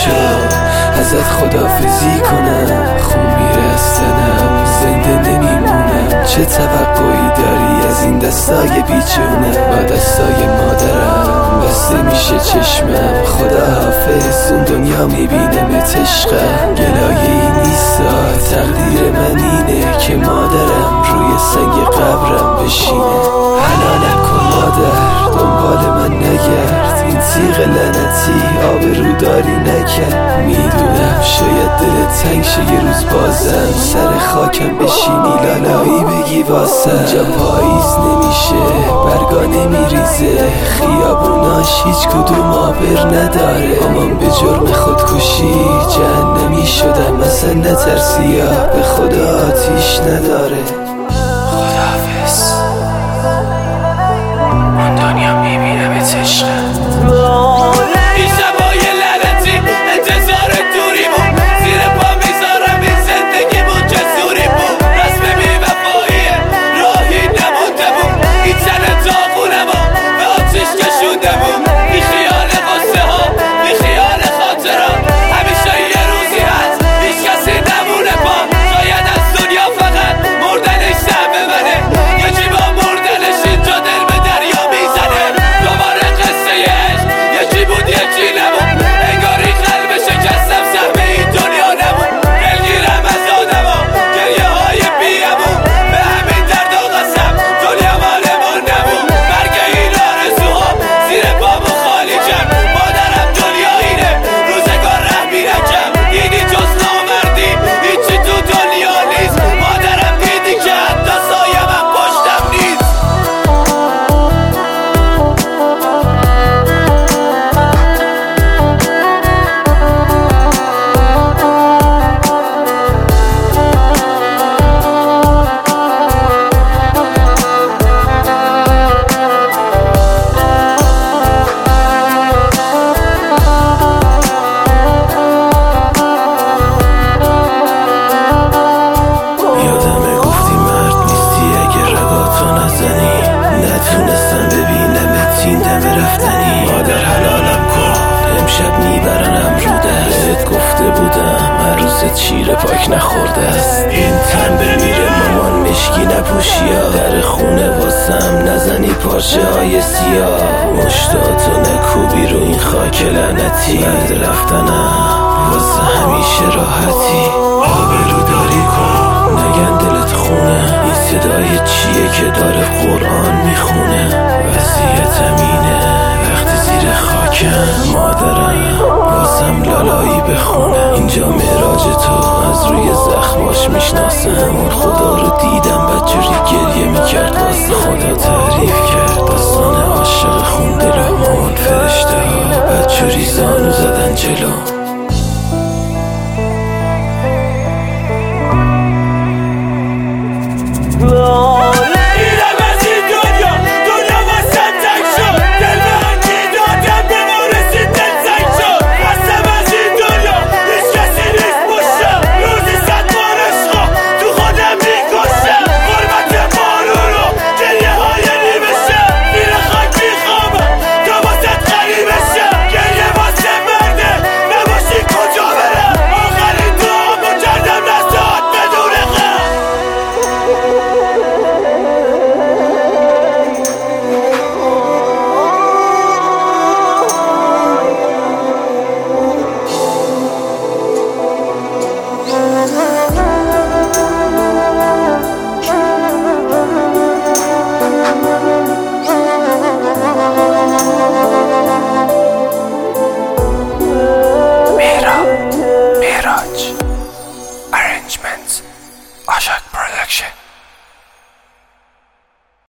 شد ازت خداحافظی کنم، خون میره از تنم، زنده نمیمونم. چه توقعی داری از این دستای بیجونه؟ با دستای مادرم بسته میشه چشمم. خداحافظ، اون دنیا میبینمت عشقم. گلایه‌ای نیستا، تقدیر من اینه که مادرم روی سنگ قبرم بشینه. حلالم کن مادر، دنبال من نگرد، این تیغ لعنتی آبروداری نکرد. میدونم شاید دلت تنگ شه یه روز بازم سر خاکم بشینی لالایی بگی واسم. جا پاییز نمیشه، برگا نمیریزه، خیابوناش هیچ کدوم آبر نداره. امان به جرم خودکشی جهنمی شدم، اصلا نترسی به خدا آتیش نداره. خداحافظ، من دنیا میبینم عشقت. این شبای لعنتی انتظار دوری بود، زیر پا میذارم این زندگی بود که زوری بود. رسم بی‌وفاییه، راهی نمونده بود، این تن داغونم به آتیش کشونده بود. این خیال قصه ها، این خیال خاطرات، همیشه یه روزی هست هیچ کسی نمونه پا. شاید از دنیا فقط مردنش سهم منه، یه جی با مردنش اینجا دل به دریا میزنه. دوباره قصه عشق، یکی بود یکی نبود، انگاری قلب شکستم سهم این دنیا نبود. دلگیرم از آدما، گریه های بی‌امون، به همین درد و قسم دنیا مال ما نبود. مرگ این آرزوها زیر پامو خالی کرد. مادرم دنیا اینه، روزگار رحمی نکرد. دیدی جز نامردی هیچی تو دنیا نیست. مادرم دیدی که حتی سایه من پشتم نیست. یادمه گفتی مرد نیستی اگه رگاتو نزنی، نتونستم ببینم این دم رفتنی. مادر حلالم کن، امشب میبرنم رو دست. بهت گفته بودم هر روز چیره پاک نخورده است. این تن بمیره مامان مشکی نپوشیا، در خونه واسم نزنی پارچه های سیاه. مشتاتو نکوبی رو این خاک لعنتی، بعد رفتنم واسه همیشه راحتی. آبروداری کن، نگن دلت خونه، این صدای چیه که داره قرآن میخونه. وصیتم اینه وقتی زیر خاکم مادرم واسم لالایی بخونه. اینجا معراج تو از روی زخماش میشناسم. اون خدا رو دیدم بدجوری گریه میکرد واسه خدا تعریف کرد داستان عاشق خون دلو. مامان فرشته ها بدجوری زانو زدن جلو. Arrangement Ashak Production.